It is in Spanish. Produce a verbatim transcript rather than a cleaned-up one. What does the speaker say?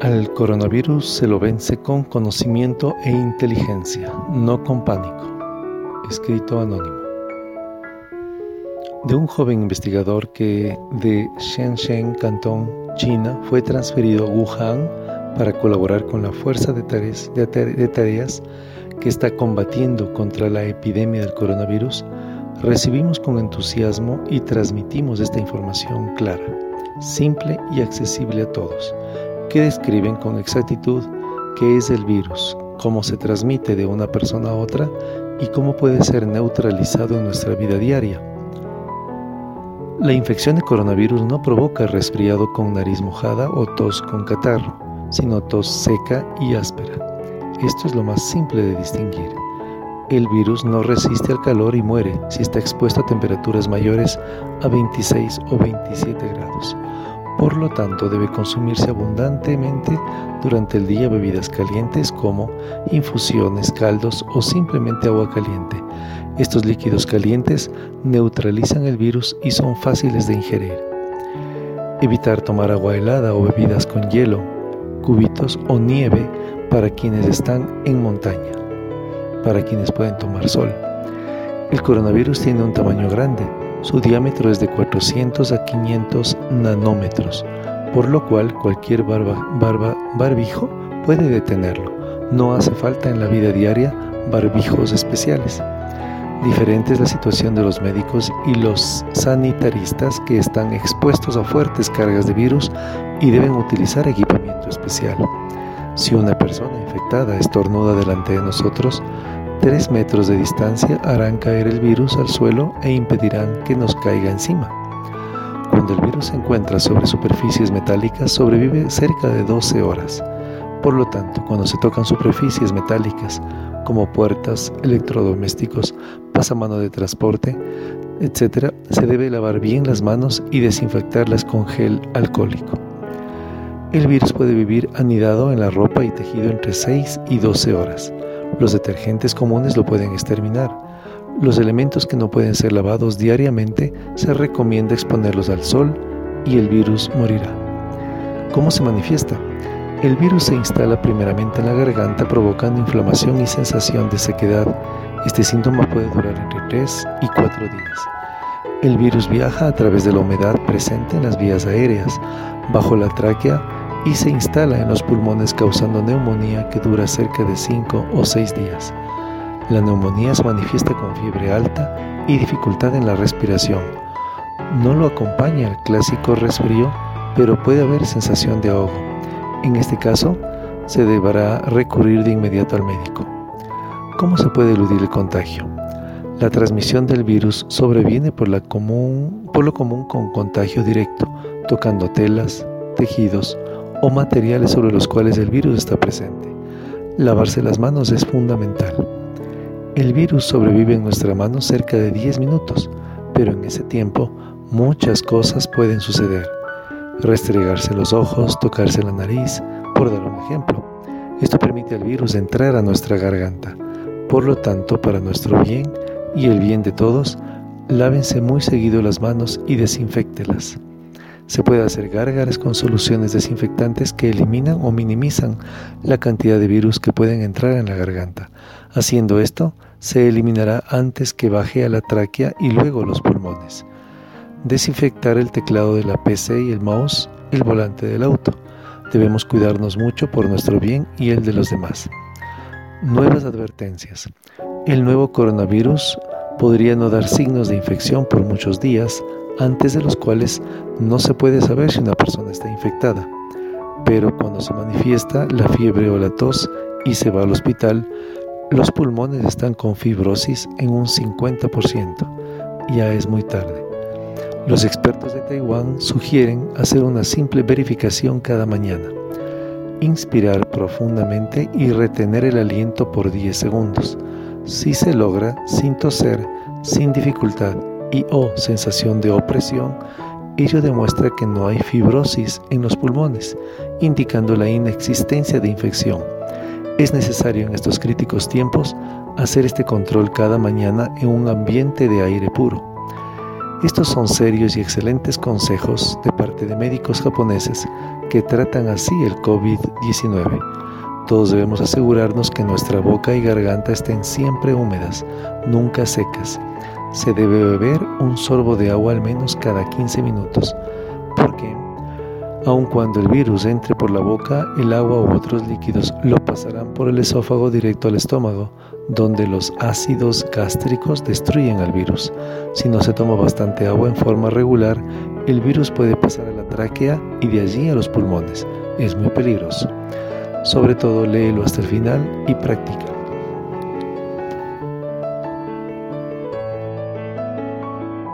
Al coronavirus se lo vence con conocimiento e inteligencia, no con pánico. Escrito anónimo. De un joven investigador que de Shenzhen, Cantón, China, fue transferido a Wuhan para colaborar con la fuerza de tareas, de de tareas que está combatiendo contra la epidemia del coronavirus, recibimos con entusiasmo y transmitimos esta información clara, simple y accesible a todos, que describen con exactitud qué es el virus, cómo se transmite de una persona a otra y cómo puede ser neutralizado en nuestra vida diaria. La infección de coronavirus no provoca resfriado con nariz mojada o tos con catarro, sino tos seca y áspera. Esto es lo más simple de distinguir. El virus no resiste al calor y muere si está expuesto a temperaturas mayores a veintiséis o veintisiete grados. Por lo tanto, debe consumirse abundantemente durante el día bebidas calientes como infusiones, caldos o simplemente agua caliente. Estos líquidos calientes neutralizan el virus y son fáciles de ingerir. Evitar tomar agua helada o bebidas con hielo, cubitos o nieve para quienes están en montaña, para quienes pueden tomar sol. El coronavirus tiene un tamaño grande. Su diámetro es de cuatrocientos a quinientos nanómetros, por lo cual cualquier barba, barba, barbijo puede detenerlo. No hace falta en la vida diaria barbijos especiales. Diferente es la situación de los médicos y los sanitaristas que están expuestos a fuertes cargas de virus y deben utilizar equipamiento especial. Si una persona infectada estornuda delante de nosotros, tres metros de distancia harán caer el virus al suelo e impedirán que nos caiga encima. Cuando el virus se encuentra sobre superficies metálicas, sobrevive cerca de doce horas. Por lo tanto, cuando se tocan superficies metálicas como puertas, electrodomésticos, pasamano de transporte, etcétera, se debe lavar bien las manos y desinfectarlas con gel alcohólico. El virus puede vivir anidado en la ropa y tejido entre seis y doce horas. Los detergentes comunes lo pueden exterminar. Los elementos que no pueden ser lavados diariamente se recomienda exponerlos al sol y el virus morirá. ¿Cómo se manifiesta? El virus se instala primeramente en la garganta provocando inflamación y sensación de sequedad. Este síntoma puede durar entre tres y cuatro días. El virus viaja a través de la humedad presente en las vías aéreas, bajo la tráquea y se instala en los pulmones causando neumonía que dura cerca de cinco o seis días. La neumonía se manifiesta con fiebre alta y dificultad en la respiración. No lo acompaña el clásico resfrío, pero puede haber sensación de ahogo. En este caso, se deberá recurrir de inmediato al médico. ¿Cómo se puede eludir el contagio? La transmisión del virus sobreviene por, la común, por lo común con contagio directo, tocando telas, tejidos o materiales sobre los cuales el virus está presente. Lavarse las manos es fundamental. El virus sobrevive en nuestra mano cerca de diez minutos, pero en ese tiempo muchas cosas pueden suceder. Restregarse los ojos, tocarse la nariz, por dar un ejemplo. Esto permite al virus entrar a nuestra garganta. Por lo tanto, para nuestro bien y el bien de todos, lávense muy seguido las manos y desinféctelas. Se puede hacer gárgaras con soluciones desinfectantes que eliminan o minimizan la cantidad de virus que pueden entrar en la garganta. Haciendo esto, se eliminará antes que baje a la tráquea y luego los pulmones. Desinfectar el teclado de la P C y el mouse, el volante del auto. Debemos cuidarnos mucho por nuestro bien y el de los demás. Nuevas advertencias. El nuevo coronavirus podría no dar signos de infección por muchos días, antes de los cuales no se puede saber si una persona está infectada. Pero cuando se manifiesta la fiebre o la tos y se va al hospital, los pulmones están con fibrosis en un cincuenta por ciento. Ya es muy tarde. Los expertos de Taiwán sugieren hacer una simple verificación cada mañana. Inspirar profundamente y retener el aliento por diez segundos. Si se logra sin toser, sin dificultad y o sensación de opresión, ello demuestra que no hay fibrosis en los pulmones, indicando la inexistencia de infección. Es necesario en estos críticos tiempos hacer este control cada mañana en un ambiente de aire puro. Estos son serios y excelentes consejos de parte de médicos japoneses que tratan así el COVID diecinueve. Todos debemos asegurarnos que nuestra boca y garganta estén siempre húmedas, nunca secas. Se debe beber un sorbo de agua al menos cada quince minutos, porque aun cuando el virus entre por la boca, el agua u otros líquidos lo pasarán por el esófago directo al estómago, donde los ácidos gástricos destruyen al virus. Si no se toma bastante agua en forma regular, el virus puede pasar a la tráquea y de allí a los pulmones. Es muy peligroso. Sobre todo, léelo hasta el final y practica.